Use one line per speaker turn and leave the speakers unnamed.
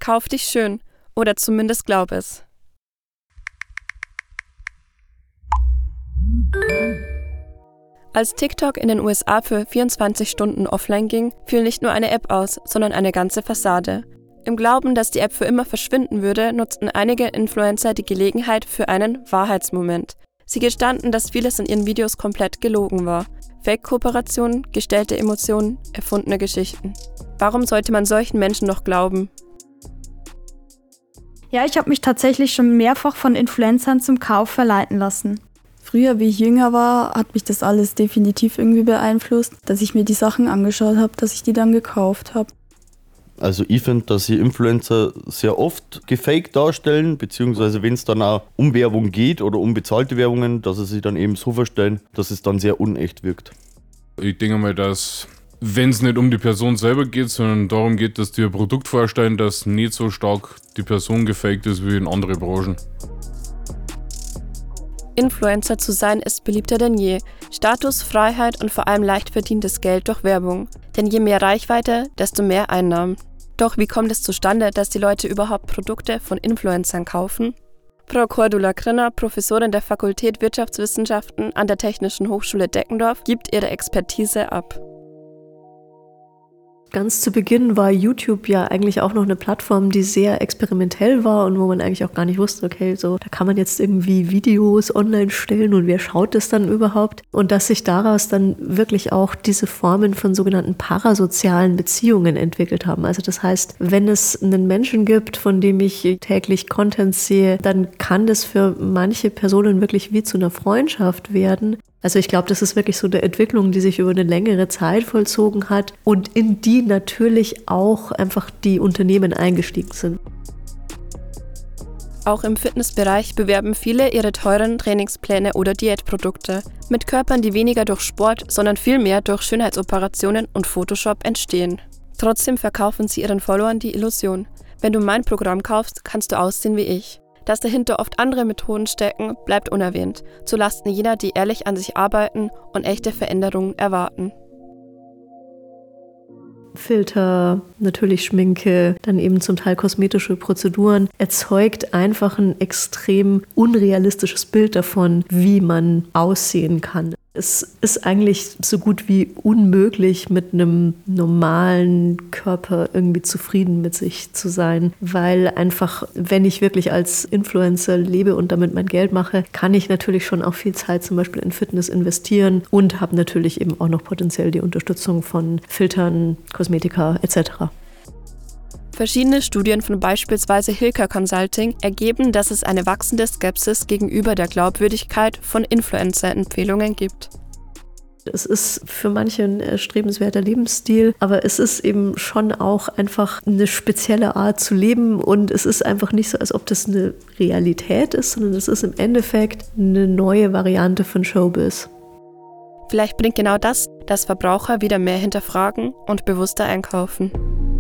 Kauf dich schön. Oder zumindest glaub es. Als TikTok in den USA für 24 Stunden offline ging, fiel nicht nur eine App aus, sondern eine ganze Fassade. Im Glauben, dass die App für immer verschwinden würde, nutzten einige Influencer die Gelegenheit für einen Wahrheitsmoment. Sie gestanden, dass vieles in ihren Videos komplett gelogen war. Fake-Kooperationen, gestellte Emotionen, erfundene Geschichten. Warum sollte man solchen Menschen noch glauben?
Ja, ich habe mich tatsächlich schon mehrfach von Influencern zum Kauf verleiten lassen.
Früher, wie ich jünger war, hat mich das alles definitiv irgendwie beeinflusst, dass ich mir die Sachen angeschaut habe, dass ich die dann gekauft habe.
Also ich finde, dass die Influencer sehr oft gefaked darstellen, beziehungsweise wenn es dann auch um Werbung geht oder um bezahlte Werbungen, dass sie sich dann eben so verstellen, dass es dann sehr unecht wirkt.
Ich denke mal, dass wenn es nicht um die Person selber geht, sondern darum geht, dass die ein Produkt vorstellen, das nicht so stark die Person gefaked ist wie in anderen Branchen.
Influencer zu sein ist beliebter denn je. Status, Freiheit und vor allem leicht verdientes Geld durch Werbung. Denn je mehr Reichweite, desto mehr Einnahmen. Doch wie kommt es zustande, dass die Leute überhaupt Produkte von Influencern kaufen? Frau Cordula-Krinner, Professorin der Fakultät Wirtschaftswissenschaften an der Technischen Hochschule Deckendorf, gibt ihre Expertise ab.
Ganz zu Beginn war YouTube ja eigentlich auch noch eine Plattform, die sehr experimentell war und wo man eigentlich auch gar nicht wusste, okay, so da kann man jetzt irgendwie Videos online stellen und wer schaut das dann überhaupt? Und dass sich daraus dann wirklich auch diese Formen von sogenannten parasozialen Beziehungen entwickelt haben. Also das heißt, wenn es einen Menschen gibt, von dem ich täglich Content sehe, dann kann das für manche Personen wirklich wie zu einer Freundschaft werden. Also ich glaube, das ist wirklich so eine Entwicklung, die sich über eine längere Zeit vollzogen hat und in die natürlich auch einfach die Unternehmen eingestiegen sind.
Auch im Fitnessbereich bewerben viele ihre teuren Trainingspläne oder Diätprodukte mit Körpern, die weniger durch Sport, sondern vielmehr durch Schönheitsoperationen und Photoshop entstehen. Trotzdem verkaufen sie ihren Followern die Illusion: Wenn du mein Programm kaufst, kannst du aussehen wie ich. Dass dahinter oft andere Methoden stecken, bleibt unerwähnt, zulasten jener, die ehrlich an sich arbeiten und echte Veränderungen erwarten.
Filter, natürlich Schminke, dann eben zum Teil kosmetische Prozeduren, erzeugt einfach ein extrem unrealistisches Bild davon, wie man aussehen kann. Es ist eigentlich so gut wie unmöglich, mit einem normalen Körper irgendwie zufrieden mit sich zu sein, weil einfach, wenn ich wirklich als Influencer lebe und damit mein Geld mache, kann ich natürlich schon auch viel Zeit zum Beispiel in Fitness investieren und habe natürlich eben auch noch potenziell die Unterstützung von Filtern, Kosmetika etc.
Verschiedene Studien von beispielsweise Hilker Consulting ergeben, dass es eine wachsende Skepsis gegenüber der Glaubwürdigkeit von Influencer-Empfehlungen gibt.
Es ist für manche ein erstrebenswerter Lebensstil, aber es ist eben schon auch einfach eine spezielle Art zu leben und es ist einfach nicht so, als ob das eine Realität ist, sondern es ist im Endeffekt eine neue Variante von Showbiz.
Vielleicht bringt genau das Verbraucher wieder mehr hinterfragen und bewusster einkaufen.